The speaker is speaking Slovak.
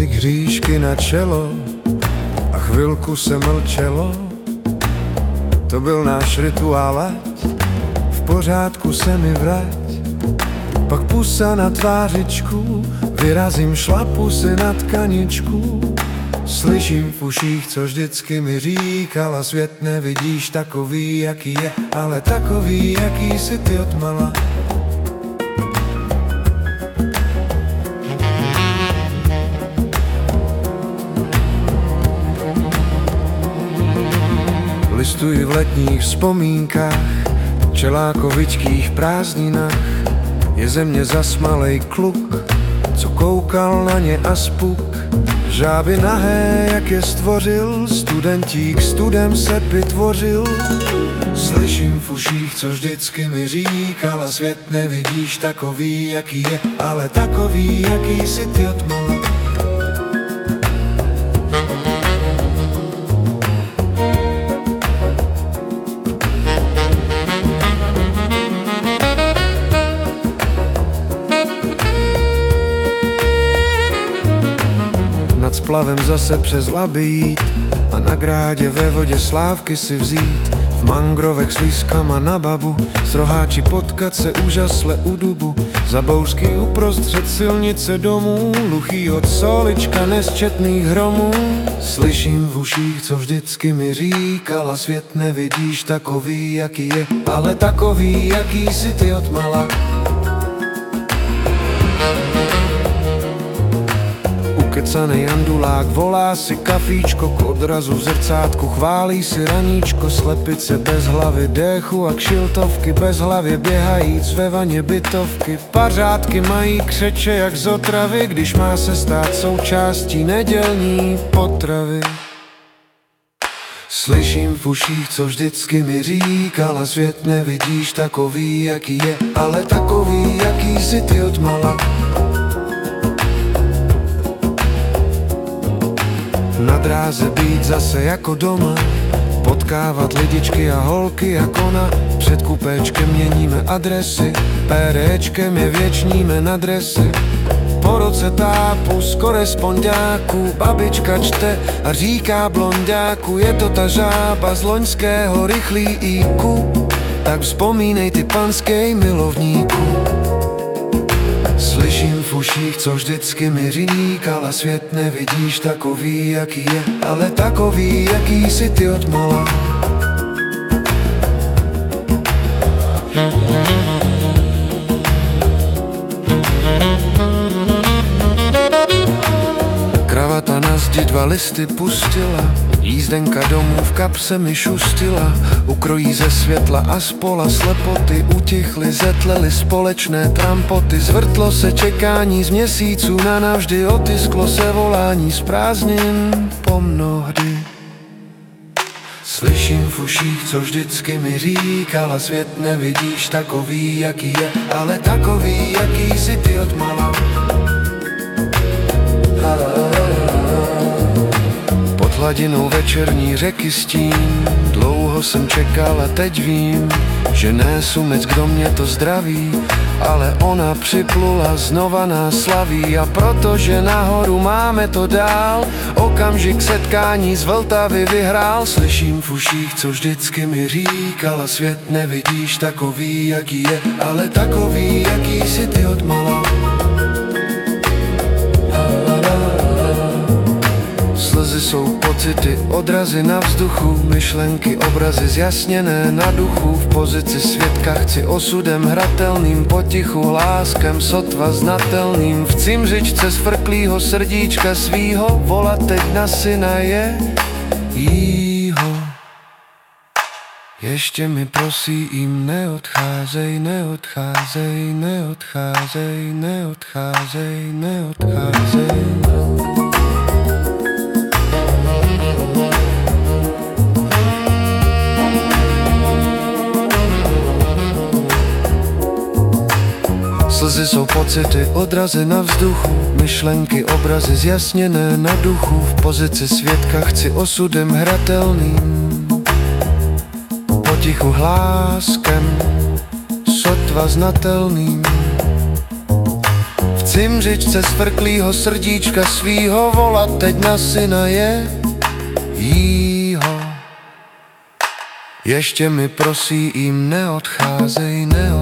si křížky na čelo a chvilku se mlčelo. To byl náš rituál, ať v pořádku se mi vrať. Pak pusa na tvářičku, vyrazím, šlapu si na tkaničku. Slyším v uších, co vždycky mi říkala, svět nevidíš takový, jaký je, ale takový, jaký jsi ty odmala. Listuji v letních vzpomínkách, čelákovičkých prázdninách. Je ze mě zasmalej kluk, co koukal na ně a spuk. Žáby nahé, jak je stvořil, studentík studem se vytvořil. Slyším v uších, co vždycky mi říkala, svět nevidíš takový, jaký je, ale takový, jaký jsi ty odmala. Nad splavem zase přes Laby jít a na grádě ve vodě slávky si vzít. V mangrovech s lískama na babu, s roháči potkat se úžasle u dubu. Za bouřky uprostřed silnice domů, hluchý od solička nesčetných hromů. Slyším v uších, co vždycky mi říkala, svět nevidíš takový, jaký je, ale takový, jaký jsi ty odmala. Ukecanej andulák volá si kafíčko k odrazu v zrcátku, chválí si raníčko, slepice bez hlavy déchu a kšiltovky bez hlavě běhajíc ve vaně bytovky. Pařádky mají křeče jak z otravy, když má se stát součástí nedělní potravy. Slyším v uších, co vždycky mi říkala, svět nevidíš takový, jaký je, ale takový, jaký jsi ty odmala. Na dráze být zase jako doma, potkávat lidičky a holky jak ona. Před kupéčkem měníme adresy, PDčkem je věčníme na dresy. Po roce tápu z korespondáku, babička čte a říká blonďáku, je to ta žába z loňského rychlý IQ, tak vzpomínej ty panskej milovníku. Slyším v uších, co vždycky mi říkala, svět nevidíš takový, jaký je, ale takový, jaký jsi ty odmala. Kravata na zdi 2 listy pustila, jízdenka domů v kapse mi šustila. Ukrojí ze světla a z pola slepoty utichly, zetlely společné trampoty. Zvrtlo se čekání z měsíců na navždy, otisklo se volání z prázdnin po mnohdy. Slyším v uších, co vždycky mi říkala, svět nevidíš takový, jaký je, ale takový, jaký jsi ty odmala. Pod hladinou večerní řeky stín, dlouho jsem čekal a teď vím, že ne sumec, kdo mě to zdraví, ale ona připlula, znova nás slaví. A protože nahoru máme to dál, okamžik setkání z Vltavy vyhrál. Slyším v uších, co vždycky mi říkala, svět nevidíš takový, jaký je, ale takový, jaký jsi ty odmala. Slzy jsou pocity, odrazy na vzduchu, myšlenky, obrazy zjasněné na duchu. V pozici svědka chci osudem hratelným, potichu hláskem sotva znatelným. V cimřičce z frklýho srdíčka svýho volat teď na syna je jího. Ještě mi prosím, neodcházej, neodcházej, neodcházej, neodcházej, neodcházej. Slzy jsou pocity, odrazy na vzduchu, myšlenky, obrazy zjasněné na duchu. V pozici svědka chci osudem hratelným, potichu hláskem sotva znatelným. V cimřičce svrklýho srdíčka svýho volat teď na syna je jího. Ještě mi prosím neodcházej, neodcházej.